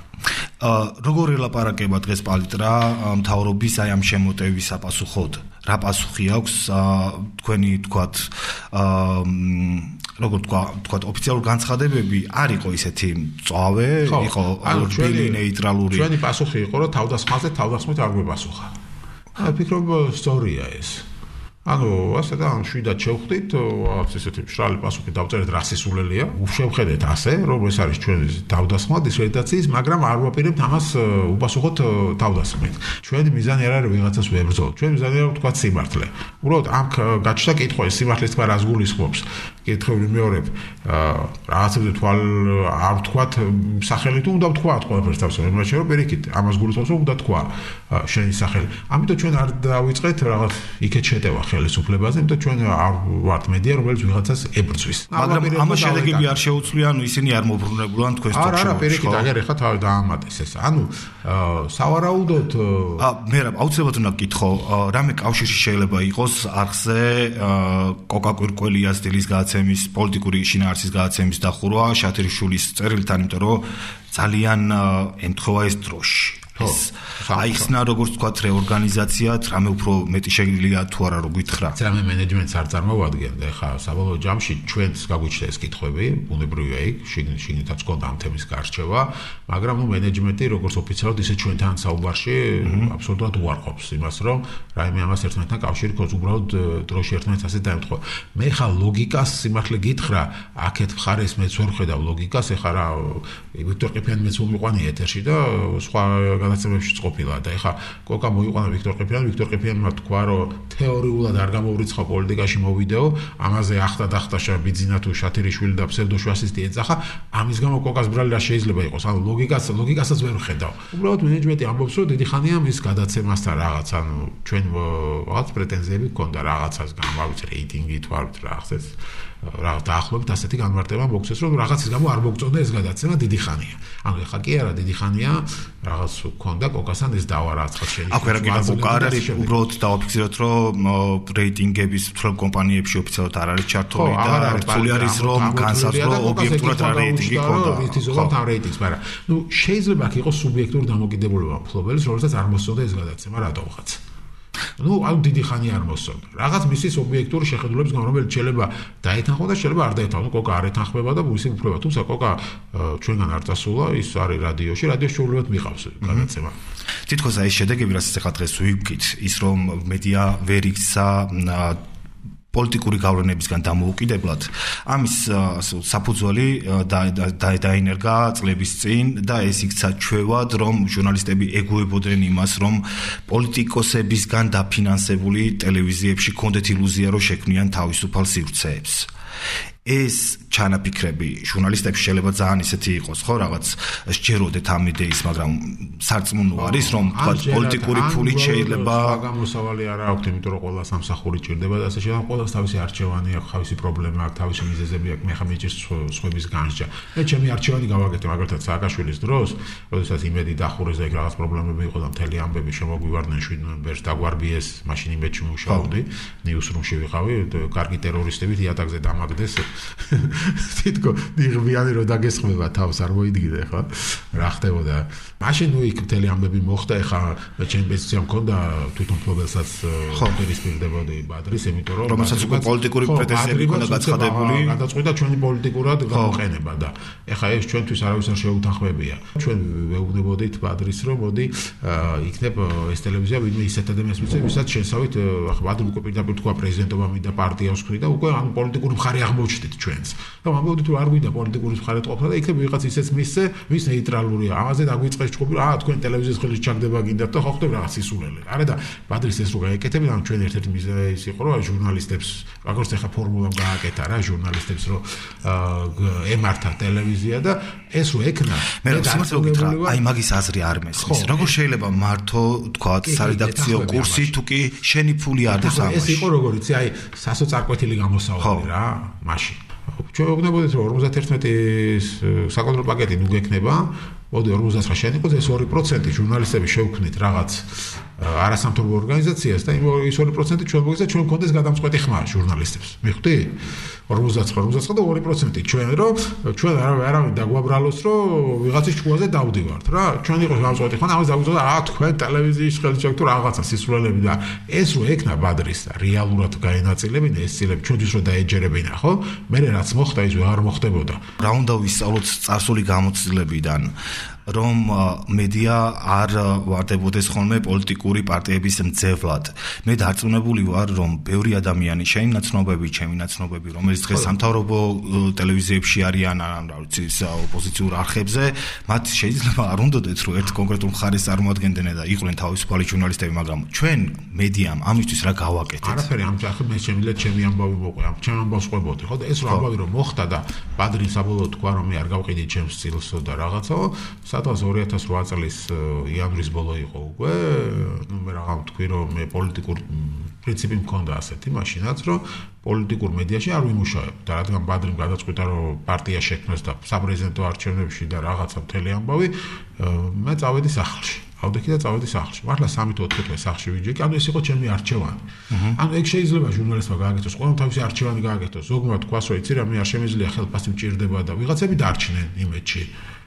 როგორ ელაპარაკება დღეს პალიტრა მთავრობის აი ამ შემოტევის საპასუხოდ? რა პასუხი აქვს თქვენი თქვათ როგორ თქვა, თქვათ ოფიციალური განცხადებები არ იყო ისეთი მწვავე, იყო რბილი ნეიტრალური. ჩვენი პასუხი იყო რომ თავდასხმაზე თავდასხმით არ გვეპასუხა. აი ფიქრობ სწორია ეს. ანუ ასე და შვიდად შევხვდით, რაღაც ესეთი მშრალი პასუხი დავწერეთ რა სისულელია. შევხედეთ ასე, რომ ეს არის ჩვენი თავდასხმა დისკრედიტაციის, მაგრამ არ ვაპირებთ ამას უპასუხოთ თავდასხმით. ჩვენი მიზანი არ არის ვიღაცას ვებრძოლოთ. ჩვენი მიზანი არის თქვა სიმართლე. უბრალოდ ამ გაჩნდა კითხვა ეს სიმართლის თქვა რას გულისხმობს. კითხები მეორებ, რაღაცებზე თვალ არ ვთქვათ სახელი თუ უნდა ვთქვათ ყველაფერს თავს, იმაში რომ პირიქით ამას გულისხმობს რომ უნდა თქვა შენი სახელი. ამიტომ ჩვენ არ დავიწყეთ რაღაც იქეთ შეტევა ხელისუფლებაზე, იმიტომ ჩვენ არ ვართ მედია, რომელიც ვიღაცას ებრძვის. მაგრამ ამას შედეგები არ შეუცვლია, ანუ ისინი არ მობრუნებულან თქვენს თქოს. არა, არა, პირიქით, აგერ ხა თავი დაამატეს ეს. ანუ სავარაუდოდ ა მე რა, აუცილებლად უნდა გკითხო, რამე კავშირი შეიძლება იყოს არხზე კოკა-კვირკველია სტილის გადაცემის, პოლიტიკური შინაარსის გადაცემის დახურვა შათერიშვილის წერილთან, იმიტომ რომ ძალიან ემთხვევა ეს დროში. ეს აიხსნა როგორც თქვათ რეორგანიზაციად, რამე უფრო მეტი შეგვიძლია თუ არა რო გითხრა. რამე მენეჯმენტს არ წარმოვადგენდა, ხა საბოლოო ჯამში ჩვენს გაგვიჩნდა ეს კითხვები, ბუნებრივია იქ, შიგნითაც გქონდა ამ თემის გარჩევა, მაგრამ ნუ მენეჯმენტი როგორც ოფიციალურად ისე ჩვენთან საუბარში აბსოლუტურად უარყოფს იმას, რომ რაიმე ამას ერთმანეთთან კავშირი ქონს, უბრალოდ დროში ერთმანეთს ასე დაემთხვევა. მე ხა ლოგიკას სიმართლე გითხრა, აქეთ მხარეს მეც ვერ ხედავ ლოგიკას, ეხა რა ვიქტორ ყიფიანი მეც მომიყვანი ეთერში და სხვა გადაცემებში წყობილა და ეხა კოკა მოიყვანა ვიქტორ ყიფიანი, ვიქტორ ყიფიანმა თქვა, რომ თეორიულად არ გამოვრიცხა პოლიტიკაში მოვიდეო, ამაზე ახლა დახტაშა ბიძინა თუ შათერიშვილი და ფსევდოშვასისტი ეძახა, ამის გამო კოკას ბრალი რა შეიძლება იყოს, ანუ ლოგიკას ლოგიკასაც ვერ ვხედავ. უბრალოდ მენეჯმენტი ამბობს, რომ დიდი ხანია მის გადაცემასთან რაღაც, ანუ ჩვენ რაღაც პრეტენზიები გქონდა რაღაცას გამავით რეიტინგი თუ არ ვიცი რაღაცას რაღაც დაახლოებით ასეთი განმარტება მოგცეს, რომ რაღაცის გამო არ მოგწონდა ეს გადაცემა დიდი ხანია. ანუ ეხა კი არა დიდი ხანია, რაღაც გქონდა კოკასთან ეს დავარაცხა შენი. აქ რა კიდე კოკა არ არის, უბრალოდ დავაფიქსიროთ, რომ რეიტინგების მთელ კომპანიებში ოფიციალურად არ არის ჩართული და რთული არის რომ განსაზღვრო ობიექტურად რა რეიტინგი ქონდა. ვიტიზობთ ამ რეიტინგს, მაგრამ ნუ შეიძლება აქ იყოს სუბიექტური დამოკიდებულება მფლობელის, რომელსაც არ მოსწონდა ეს გადაცემა რატომღაც. ნუ ანუ დიდი ხანი არ მოსწონდა. რაღაც მისის ობიექტური შეხედულების გამო რომელიც შეიძლება დაეთანხმება და შეიძლება არ დაეთანხმება. კოკა არ ეთანხმება და ისე უფლება. თუმცა კოკა ჩვენგან არ წასულა, ის არის რადიოში, რადიოში შეუძლებლად მიყავს გადაცემა. თითქოს აი შედეგები რასაც ახლა დღეს ვიგით, ის რომ მედია ვერ იქცა პოლიტიკური გავლენებისგან დამოუკიდებლად, ამის საფუძველი დაინერგა წლების წინ და ეს იქცა ჩვევად, რომ ჟურნალისტები ეგუებოდნენ იმას, რომ პოლიტიკოსებისგან დაფინანსებული ტელევიზიებში ჰქონდეთ ილუზია, რომ შექმნიან თავისუფალ სივრცეებს. ეს ჩანაფიქრები ჟურნალისტებს შეიძლება ძალიან ისეთი იყოს, ხო, რაღაც სჯეროდეთ ამ იდეის, მაგრამ სარწმუნო არის, რომ თქვა პოლიტიკური ფულით შეიძლება გამოსავალი არ აქვს, იმიტომ რომ ყველა სამსახური ჭირდება და ასე შეიძლება ყველას თავისი არჩევანი აქვს, თავისი პრობლემა აქვს, თავისი მიზეზები აქვს, მე ხა მეჭირს სხვების განსჯა. მე ჩემი არჩევანი გავაკეთე, მაგალითად სააკაშვილის დროს, როდესაც იმედი დახურეს და იქ რაღაც პრობლემები იყო და მთელი ამბები შემოგვივარდნენ შვიდ ნოემბერს დაგვარბიეს, მაშინ იმედში მუშაობდი, ნიუსრუმში ვიყავი, კარგი ტერორისტებით იატაკზე დამაგდეს თითქო დიღბიანი რომ დაგესხმება თავს არ მოიდგინე ხო რა ხდებოდა მაშინ ნუ იქ მთელი ამბები მოხდა ეხა მე ჩემი პოზიცია მქონდა თვითონ ფლობელსაც პირისპირდებოდი ბადრის იმიტომ რომ რომელსაც უკვე პოლიტიკური პრეტენზიები ჰქონდა გაცხადებული გადაწყვიტა ჩვენი პოლიტიკურად გამოყენება და ეხა ეს ჩვენთვის არავის არ შეუთანხმებია ჩვენ ვეუბნებოდით ბადრის რომ მოდი იქნებ ეს ტელევიზია ვინმე ისეთ ადამიანს მიცემ ვისაც შესავით ახლა ბადრი უკვე პირდაპირ თქვა პრეზიდენტობა მინდა პარტიას ვქრი და უკვე ან პოლიტიკური მხარე აღმოჩნდით ჩვენს და ამბობდით რომ არ გვინდა პოლიტიკური მხარეთ ყოფნა და იქნებ ვიღაც ისეც მისცე ვის ნეიტრალურია ამაზე დაგვიწყეს ჩხუბი რა თქვენ ტელევიზიის ხელში ჩაგდება გინდათ და ხო ხდება რაღაც ისულელი არა და ბადრის ეს რო გაეკეთებინა ან ჩვენ ერთ-ერთი მიზეზი ის იყო რომ ჟურნალისტებს როგორც ახლა ფორმულამ გააკეთა რა ჟურნალისტებს რომ ემართა ტელევიზია და ეს რო ეკნა მე სიმართლე რა აი მაგის აზრი არ მესმის როგორ შეიძლება მართო თქვა სარედაქციო კურსი თუ კი შენი ფული არ დასამაშ ეს იყო როგორ იცი აი სასოწარკვეთილი გამოსავალი რა მაშინ ჩვენ ვგნებოდით რომ ორმოცდაერთმეტის საკონტროლო პაკეტი ნუ გექნება მოდი ორმოცდაათი შენ იყოს ეს ორი პროცენტი ჟურნალისტები შევქმნით რაღაც არასამთავრობო ორგანიზაციას და ის ორი პროცენტი ჩვენ მოგეცა ჩვენ მქონდეს გადამწყვეტი ხმა ჟურნალისტებს მიხვდი ორმოცდაათი ორმოცდაათი და ორი პროცენტი ჩვენ რომ ჩვენ არავინ დაგვაბრალოს რომ ვიღაცის ჭკუაზე დავდივართ რა ჩვენ იყოს გადამწყვეტი ხმა ამას დაგვიწოდა რა თქვენ ტელევიზიის ხელშეკ თუ რაღაცა სისულელები და ეს რო ეკნა ბადრის და რეალურად გაენაწილებინა ეს წილები ჩვენთვის რო დაეჯერებინა ხო მე რაც მოხდა ის არ მოხდებოდა რა უნდა ვისწავლოთ წარსული გამოცდილებიდან რომ მედია არ ვარდებოდეს ხოლმე პოლიტიკური პარტიების მძევლად. მე დარწმუნებული ვარ, რომ ბევრი ადამიანი, შენი ნაცნობები, ჩემი ნაცნობები, რომელიც დღეს სამთავრობო ტელევიზიებში არიან, ან რა ვიცი, ოპოზიციურ არხებზე, მათ შეიძლება არ უნდათ რომ ერთ კონკრეტულ მხარეს წარმოადგენდნენ და იყვნენ თავისუფალი ჟურნალისტები, მაგრამ ჩვენ მედიამ ამისთვის რა გავაკეთეთ? არაფერი ამ ახლა მე შემიძლია ჩემი ამბავი მოყვე, ამ ჩემ ამბავს ყვებოდი, ხო და ეს რა ამბავი რომ მოხდა და ბადრი საბოლოოდ თქვა რომ მე არ გავყიდი ჩემს სტილსო და რაღაცაო სადღაც ორი ათას რვა წლის იანვრის ბოლო იყო უკვე, ნუ მე რა ვთქვი რომ მე პოლიტიკურ პრინციპი მქონდა ასეთი მაშინაც რომ პოლიტიკურ მედიაში არ ვიმუშავებ და რადგან ბადრიმ გადაწყვიტა რომ პარტია შექმნას და საპრეზიდენტო არჩევნებში და რაღაცა მთელი ამბავი მე წავედი სახლში ავდექი და წავედი სახლში. მართლა სამი თუ ოთხი თვე სახლში ვიჯექი, ანუ ეს იყო ჩემი არჩევანი. ანუ ეგ შეიძლება ჟურნალისტმა გააკეთოს, ყველამ თავისი არჩევანი გააკეთოს. ზოგმა თქვას რომ იცი რა მე არ შემიძლია ხელფასი მჭირდება და ვიღაცები დარჩნენ იმედში.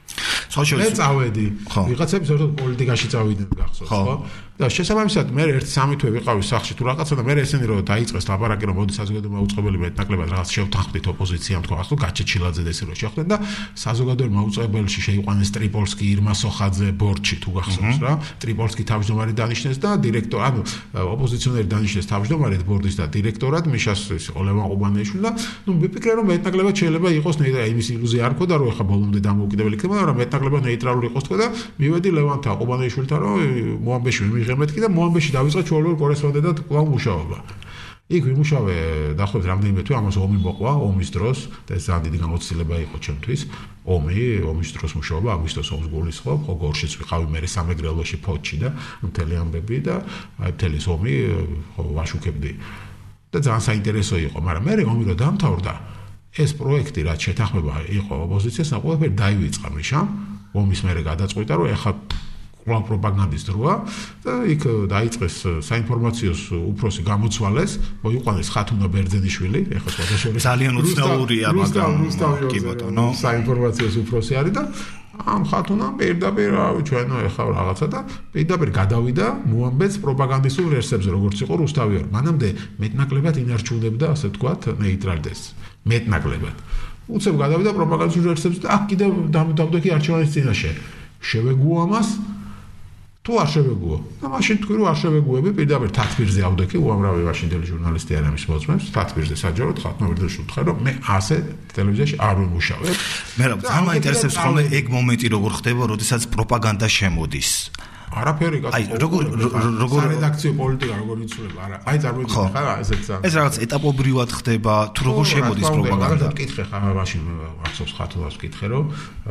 მე წავედი. ვიღაცები ზოგადად პოლიტიკაში წავიდნენ გახსოვს, ხო? და შესაბამისად მე ერთ სამი თვე ვიყავი სახლში თუ რაღაცა და მე ესენი რომ დაიწყეს ლაპარაკი რომ მოდი საზოგადო მაუწყებელი მეტნაკლებად რაღაც შევთანხმდით ოპოზიციამ თქვა ახლა გაჩეჩილაძე ესე რომ შეხვდნენ და საზოგადო მაუწყებელში შეიყვანეს ტრიპოლსკი, ირმა სოხაძე, ბორჩი თუ გახსოვს რა. ტრიპოლსკი თავმჯდომარე დანიშნეს და დირექტორი, ანუ ოპოზიციონერი დანიშნეს თავმჯდომარედ ბორდის და დირექტორად მიშას ლევან ყუბანიაშვილი და ნუ ვიფიქრე რომ მეტნაკლებად შეიძლება იყოს იმის ილუზია არ ქონდა რომ ახლა ბოლომდე დამოუკიდებელი იქნება, მაგრამ მეტნაკლებად ნეიტრალური იყოს თქვა და მივედი ლევანთან ყუბანიაშვილთან რომ მოამბეში მეთქი და მოამბეში დავიწყე ჩვეულებრივ კორესპონდენტად კვლავ მუშაობა. იქ ვიმუშავე დაახლოებით რამდენიმე თვე, ამას ომი მოყვა, ომის დროს და ეს ძალიან დიდი გამოცდილება იყო ჩემთვის. ომი, ომის დროს მუშაობა, აგვისტოს ომს გულისხმობ, ხო გორშიც ვიყავი მე სამეგრელოში ფოთში და მთელი ამბები და აი მთელი ომი ვაშუქებდი. და ძალიან საინტერესო იყო, მაგრამ მე ომი რო დამთავრდა, ეს პროექტი რაც შეთანხმება იყო ოპოზიციასთან, ყველაფერი დაივიწყა მიშამ, ომის მერე გადაწყვიტა რომ ეხლა კვლავ პროპაგანდის დროა და იქ დაიწყეს საინფორმაციოს უფროსი გამოცვალეს, მოიყვანეს ხათუნა ბერძენიშვილი, ეხლა სხვადასხვა ძალიან უცნაურია, მაგრამ კი ბატონო, საინფორმაციოს უფროსი არის და ამ ხათუნამ პირდაპირ ჩვენო ეხლა რაღაცა და პირდაპირ გადავიდა მოამბეც პროპაგანდისტურ ვერსებზე როგორც იყო რუსთავიორ. მანამდე მეტნაკლებად ინარჩუნებდა ასე ვთქვათ ნეიტრალიტეტს. მეტნაკლებად. უცებ გადავიდა პროპაგანდისტურ ვერსებზე და აქ კიდევ დამთავრდა კი არჩევანის წინაშე. შევეგუო ამას თუ არ შევეგუო. და მაშინ თქვი რომ არ შევეგუები პირდაპირ თათბირზე ავდექი უამრავი ვაშინგტონის ჟურნალისტი არ ამის მოწმებს თათბირზე საჯაროდ ხათმოვერდეში უთხრა რომ მე ასე ტელევიზიაში არ ვიმუშავებ. მე რა ძალიან მაინტერესებს ხოლმე ეგ მომენტი როგორ ხდება, როდესაც პროპაგანდა შემოდის. არაფერი კაცო. აი როგორ როგორ რედაქციო პოლიტიკა როგორ იცვლება, არა. აი წარმოიდგინე ხა ესეც ეს რაღაც ეტაპობრივად ხდება, თუ როგორ შემოდის პროპაგანდა. კითხე ხა მაშინ ახსოვს ხათუნას კითხე რომ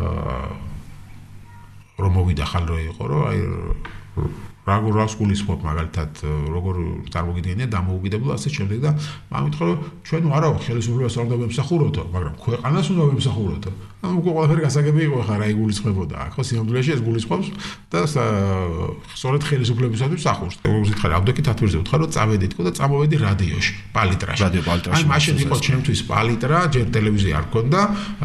რომ მოვიდა ხალ რო იყო რომ აი როგორ რას გულისხმობ მაგალითად როგორ წარმოგიდგენია დამოუკიდებელ ასე შემდეგ და ამიტომ რომ ჩვენ არა ხელისუფლებას არ დავემსახურებოდო მაგრამ ქვეყანას უნდა ვემსახურებოდო ანუ უკვე ყველაფერი გასაგები იყო ხა რა იგულისხმებოდა ხო სინამდვილეში ეს გულისხმობს და სწორედ ხელისუფლებისათვის სახურს როგორიც ხარ ავდექი თათბირზე უთხრა რომ წავედით და წამოვედი რადიოში პალიტრაში რადიო პალიტრაში აი მაშინ იყო ჩემთვის პალიტრა ჯერ ტელევიზია არ ქონდა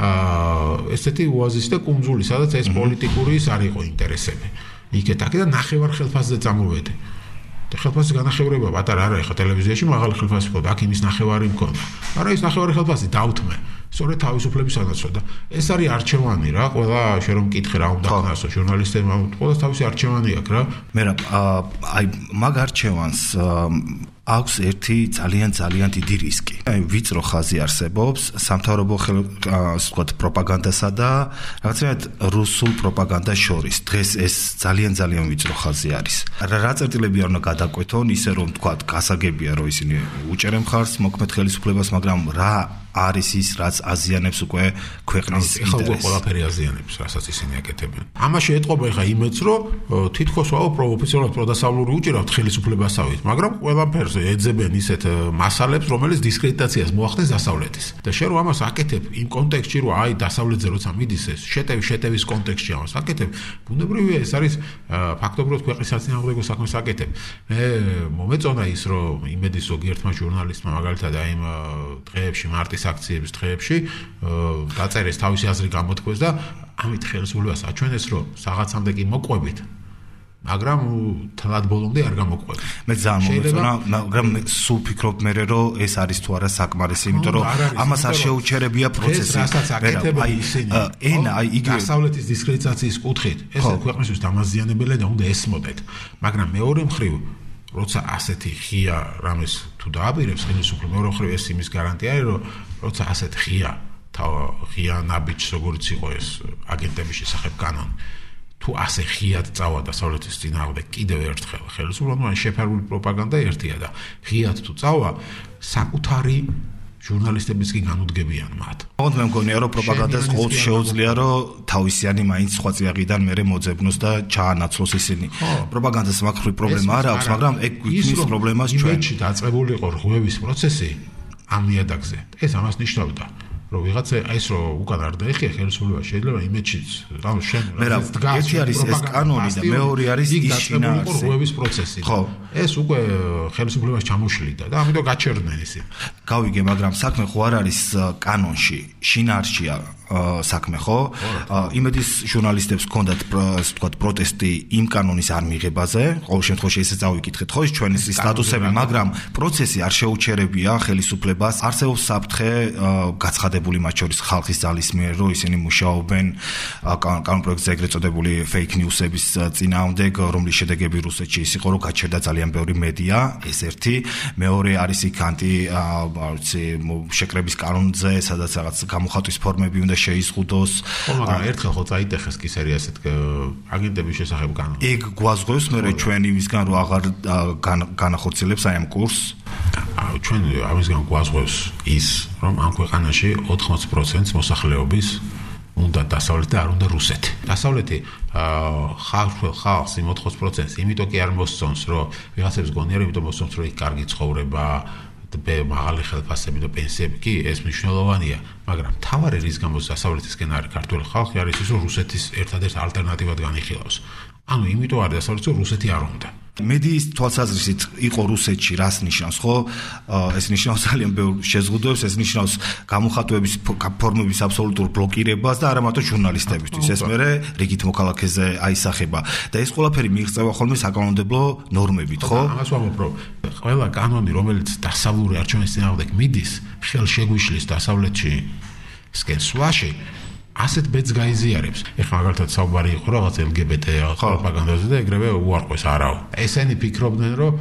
ესეთი ოაზისი და კუნძული სადაც ეს პოლიტიკური ის არ იყო ინტერესები იქეთ აქ და ნახევარ ხელფასზე წამოვედი. და ხელფასი განახევრება პატარა არა ეხა ტელევიზიაში მაღალი ხელფასი ხო და აქ იმის ნახევარი მქონდა. არა ის ნახევარი ხელფასი დავთმე. სწორედ თავისუფლებისანაცვლა და ეს არის არჩევანი რა, ყველა შე რომ მკითხე რა უნდა ქნასო ჟურნალისტებმა, ყველა თავისი არჩევანი აქვს რა. მე რა აი მაგ არჩევანს აქვს ერთი ძალიან ძალიან დიდი რისკი. აი ვიწრო ხაზი არსებობს სამთავრობო ვთქვათ პროპაგანდასა და რაღაცნაირად რუსულ პროპაგანდას შორის. დღეს ეს ძალიან ძალიან ვიწრო ხაზი არის. რა წერტილები არ უნდა გადაკვეთონ, ისე რომ ვთქვათ გასაგებია რომ ისინი უჭერენ მხარს მოქმედ ხელისუფლებას, მაგრამ რა არის ის რაც აზიანებს უკვე ქვეყნის ინტერესს. ეხლა უკვე ყველაფერი აზიანებს, რასაც ისინი აკეთებენ. ამაში ეტყობა ეხლა იმეც, რომ თითქოს ვაო პროფესიონალურად პროდასავლური უჭირავთ ხელისუფლებასავით, მაგრამ ყველაფერს ეძებენ ისეთ მასალებს, რომელიც დისკრედიტაციას მოახდენს დასავლეთის. და შენ რომ ამას აკეთებ იმ კონტექსტში, რომ აი დასავლეთზე როცა მიდის ეს შეტევი შეტევის კონტექსტში ამას აკეთებ, ბუნებრივია ეს არის ფაქტობრივად ქვეყნის საწინააღმდეგო საქმეს აკეთებ. მე მომეწონა ის, რომ იმედის ზოგიერთმა ჟურნალისტმა მაგალითად აი იმ დღეებში მარტის აქციების დღეებში დაწერეს თავისი აზრი გამოთქვეს და ამით ხელისუფლებას აჩვენეს რომ რაღაცამდე კი მოყვებით მაგრამ თლად ბოლომდე არ გამოყვებით. მე ძალიან მომეწონა, მაგრამ მე სულ ვფიქრობ მე რომ ეს არის თუ არა საკმარისი, იმიტომ რომ ამას არ შეუჩერებია პროცესი. აი ენა აი იგი დასავლეთის დისკრედიტაციის კუთხით ეს ქვეყნისთვის დამაზიანებელია და უნდა ესმოდეთ. მაგრამ მეორე მხრივ როცა ასეთი ღია რამეს თუ დააპირებს ხელისუფლება მეორე მხრივ ეს იმის გარანტია არის რომ როცა ასეთ ღია ღია ნაბიჯს როგორც იყო ეს აგენტების შესახებ კანონი თუ ასე ღიად წავა დასავლეთის წინააღმდეგ კიდევ ერთხელ ხელისუფლებამ შეფერული პროპაგანდა ერთია და ღიად თუ წავა საკუთარი ჟურნალისტებიც კი განუდგებიან მათ. ოღონდ მე მგონია რომ პროპაგანდას ყოველთვის შეუძლია რომ თავისიანი მაინც სხვა წიაღიდან მერე მოძებნოს და ჩაანაცვლოს ისინი. პროპაგანდას მაგხრივ პრობლემა არ აქვს, მაგრამ ეგ გვიქმნის პრობლემას ჩვენ. იმეჩი დაწყებული იყო რღვევის პროცესი ამ ნიადაგზე. ეს ამას ნიშნავდა. რომ ვიღაცა ეს რომ უკან არ დაეხია ხელისუფლება შეიძლება იმეჩიც ანუ შენ რაღაც დგას ერთი არის ეს კანონი და მეორე არის ის შინაარსი რღვევის პროცესი ხო ეს უკვე ხელისუფლებას ჩამოშლიდა და ამიტომ გაჩერდნენ ისინი გავიგე მაგრამ საქმე ხო არ არის კანონში შინაარსია საქმე ხო იმედის ჟურნალისტებს ჰქონდათ ასე ვთქვათ პროტესტი იმ კანონის არ მიღებაზე ყოველ შემთხვევაში ესე წავიკითხეთ ხო ის ჩვენი სტატუსები მაგრამ პროცესი არ შეუჩერებია ხელისუფლებას არსებობს საფრთხე გაცხადებული მათ შორის ხალხის ძალის მიერ რომ ისინი მუშაობენ კანონ პროექტზე ეგრეთ წოდებული fake news-ების წინააღმდეგ რომლის შედეგები რუსეთში ის იყო რომ გაჩერდა ძალიან ბევრი მედია ეს ერთი მეორე არის იქ ანტი ვიცი შეკრების კანონზე სადაც რაღაც გამოხატვის ფორმები უნდა შეიზღუდოს. ხო, მაგრამ ერთხელ ხო წაიტეხეს კი სერია ასეთ აგენტების შესახებ კანონი. ეგ გვაზღვევს მე ჩვენ იმისგან რომ აღარ განახორციელებს აი ამ კურსს. ჩვენ ამისგან გვაზღვევს ის, რომ ამ ქვეყანაში ოთხმოცდ პროცენტს მოსახლეობის უნდა დასავლეთი და არ უნდა რუსეთი. დასავლეთი ხალხ ხალხს იმ ოთხმოცდ პროცენტს იმიტომ კი არ მოსწონს, რომ ვიღაცებს გონია, რომ იმიტომ მოსწონს, რომ იქ კარგი ცხოვრება და მაღალი ხელფასები და პენსიები კი ეს მნიშვნელოვანია, მაგრამ თავარი რის გამოც დასავლეთისკენ არის ქართული ხალხი არის ის, რომ რუსეთის ერთადერთ ალტერნატივად განიხილავს. ანუ იმიტომ არის დასავლეთი, რომ რუსეთი არ უნდა. მედიის თვალსაზრისით იყო რუსეთში რას ნიშნავს, ხო? ეს ნიშნავს ძალიან ბევრ შეზღუდვებს, ეს ნიშნავს გამოხატვების ფორმების აბსოლუტურ ბლოკირებას და არა მარტო ჟურნალისტებისთვის. ეს მერე რიგით მოქალაქეზე აისახება და ეს ყველაფერი მიიღწევა ხოლმე საკანონმდებლო ნორმებით, ხო? ამას ვამბობ, რომ ყველა კანონი, რომელიც დასავლური არჩევნის წინააღმდეგ მიდის, ხელშეგვიშლის დასავლეთში სკენსვაში ასეთ ბედს გაიზიარებს. ეხლა მაგალითად საუბარი იყო რაღაც ელ გი ბი ტი პროპაგანდაზე და ეგრევე უარყვეს არაო. ესენი ფიქრობდნენ, რომ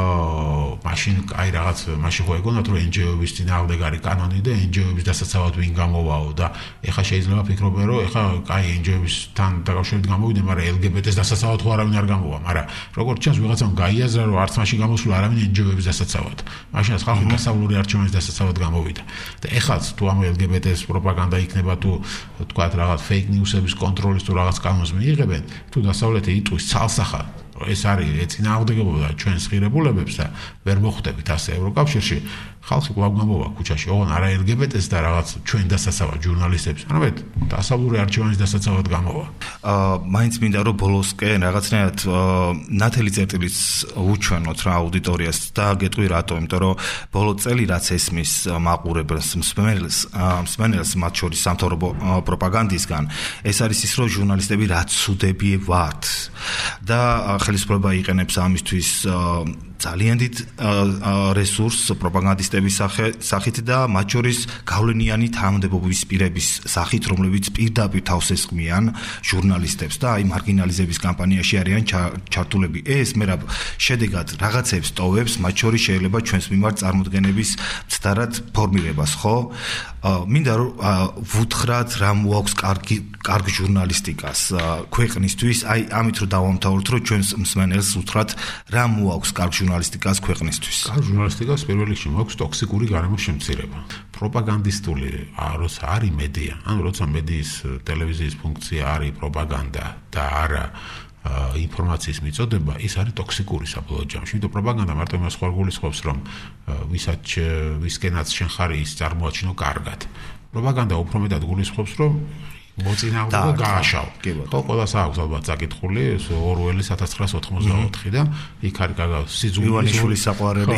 აა მაშინ აი რაღაც მაშინ ხო ეგონათ, რომ εν ჯი ო-ების წინააღმდეგ არის კანონი და εν ჯი ო-ების დასაცავად ვინ გამოვაო და ეხლა შეიძლება ფიქრობენ, რომ ეხლა აი εν ჯი ო-ებისთან დაკავშირებით გამოვიდნენ, მაგრამ ელ გი ბი ტი-ს დასაცავად ხო არავინ არ გამოვა, მაგრამ როგორც ჩანს ვიღაცამ გაიაზრა, რომ არც მაშინ გამოსულა არავინ εν ჯი ო-ების დასაცავად. მაშინაც ხალხი დასავლური არჩევნის დასაცავად გამოვიდა. და ეხლაც თუ ამ ელ გი ბი ტი-ს პროპაგანდა იქნება თუ თქვათ რაღაც fake news-ების კონტროლის თუ რაღაც კანონს მიიღებენ, თუ დასავლეთი იტყვის ცალსახად, ეს არის ეწინააღმდეგებოდა ჩვენს ღირებულებებს და ვერ მოხვდებით ასე ევროკავშირში, ხალხი კვლავ გამოვა ქუჩაში, ოღონ არა ელ გი ბი ტი-ს და რაღაც ჩვენ დასაცავად ჟურნალისტებს, არამედ დასავლური არჩევნის დასაცავად გამოვა. აა მაინც მინდა რომ ბოლოსკენ რაღაცნაირად ნათელი წერტილიც უჩვენოთ რა აუდიტორიას და გეტყვი რატო, იმიტომ რომ ბოლო წელი რაც ესმის მაყურებელს, მსმენელს, მსმენელს მათ შორის სამთავრობო პროპაგანდისგან, ეს არის ის რომ ჟურნალისტები რაც ცუდები ვართ და ხელისუფლება იყენებს ამისთვის ძალიან დიდ რესურსს პროპაგანდისტების სახით და მათ შორის გავლენიანი თანამდებობის პირების სახით, რომლებიც პირდაპირ თავს ესხმიან ჟურნალისტებს და აი მარგინალიზების კამპანიაში არიან ჩართულები. ეს მერაბ შედეგად რაღაცებს ტოვებს, მათ შორის შეიძლება ჩვენს მიმართ წარმოდგენების მცდარად ფორმირებას, ხო? მინდა რომ ვუთხრათ რა მოაქვს კარგი კარგ ჟურნალისტიკას ქვეყნისთვის, აი ამით რომ დავამთავროთ, რომ ჩვენს მსმენელს ვუთხრათ რა მოაქვს კარგ ჟურნალისტიკას ქვეყნისთვის. კარგ ჟურნალისტიკას პირველ რიგში მოაქვს ტოქსიკური გარემოს შემცირება. პროპაგანდისტული როცა არის მედია, ანუ როცა მედიის ტელევიზიის ფუნქცია არის პროპაგანდა და არა ინფორმაციის მიწოდება, ის არის ტოქსიკური საბოლოო ჯამში. იმიტომ პროპაგანდა მარტო იმას ხარ გულისხმობს, რომ ვისაც ვისკენაც შენ ხარ ის წარმოაჩინო კარგად. პროპაგანდა უფრო მეტად გულისხმობს, რომ მოწინააღმდეგე გააშავ. ხო, ყველას აქვს ალბათ საკითხული ორველის ათას ცხრაას ოთხმოცდაოთხი და იქ არის გაგავს სიძულვილის საყვარელი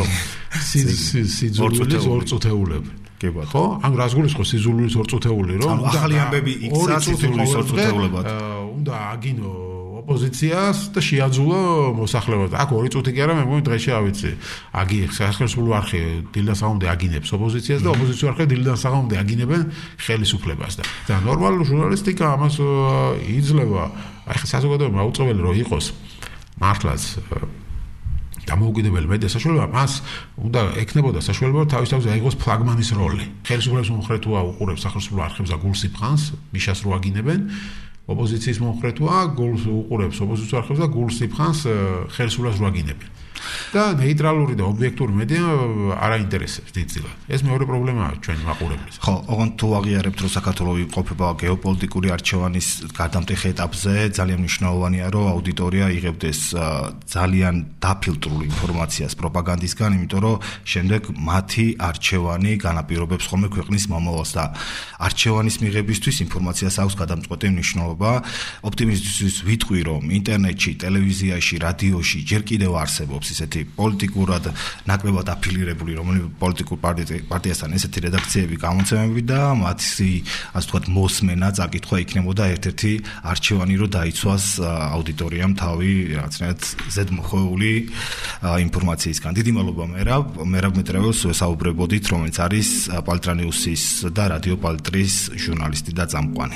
სიძულვილის ორწუთეულები. ხო, ანუ რას გულისხმობს სიძულვილის ორწუთეული, რომ ახალი ამბები იქცა სიძულვილის ორწუთეულებად. უნდა აგინო ოპოზიციას და შეაძულა მოსახლეობას. აქ ორი წუთი კი არა, მე მგონი დღეში ავიცი. აგი სახელმწიფო არხი დილიდან საღამომდე აგინებს ოპოზიციას და ოპოზიციურ არხი დილიდან საღამომდე აგინებენ ხელისუფლებას და და ნორმალური ჟურნალისტიკა ამას იძლევა. აი ხა საზოგადოება აუწეველი რომ იყოს მართლაც დამოუკიდებელი მედია საშუალება, მას უნდა ექნებოდა საშუალება თავის თავზე აიღოს ფლაგმანის როლი. ხელისუფლების მომხრე თუ უყურებს სახელმწიფო არხებს და გულს იფხანს, მიშას რო აგინებენ, ოპოზიციის მომხრე თუ გულს უყურებს ოპოზიციურ არხებს და გულს იფხანს ხელისუფლებას რო აგინებენ. და ნეიტრალური და ობიექტური მედია არ აინტერესებს დიდწილად. ეს მეორე პრობლემაა ჩვენი მაყურებლის. ხო, ოღონდ თუ აღიარებთ, რომ საქართველოს იმყოფება გეოპოლიტიკური არჩევანის გარდამტეხ ეტაპზე, ძალიან მნიშვნელოვანია, რომ აუდიტორია იღებდეს ძალიან დაფილტრული ინფორმაციას პროპაგანდისგან, იმიტომ რომ შემდეგ მათი არჩევანი განაპირობებს ხოლმე ქვეყნის მომავალს და არჩევანის მიღებისთვის ინფორმაციას აქვს გადამწყვეტი მნიშვნელობა. ოპტიმიზმისთვის ვიტყვი, რომ ინტერნეტში, ტელევიზიაში, რადიოში ჯერ კიდევ არსებობს ისეთი პოლიტიკურად ნაკლებად აფილირებული რომელიმე პოლიტიკურ პარტიასთან ესეთი რედაქციები, გამოცემები და მათი ასე ვთქვათ მოსმენა, წაკითხვა იქნებოდა ერთ-ერთი არჩევანი, რომ დაიცვას აუდიტორიამ თავი რაღაცნაირად ზედმოხვეული ინფორმაციისგან. დიდი მადლობა მერაბ, მერაბ მეტრეველს ვესაუბრებოდით, რომელიც არის პალტრა ნიუსის და რადიო პალტრის ჟურნალისტი და წამყვანი.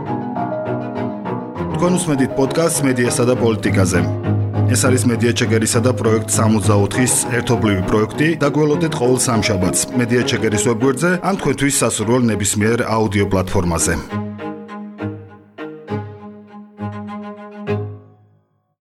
თქვენ უსმენთ პოდკასტს მედიასა და პოლიტიკაზე. ეს არის მედია ჩეგერისა და პროექტ სამოცდაოთხის ერთობლივი პროექტი და გველოდეთ ყოველ სამშაბათს მედია ჩეგერის ვებგვერდზე ან თქვენთვის სასურველ ნებისმიერ აუდიო პლატფორმაზე.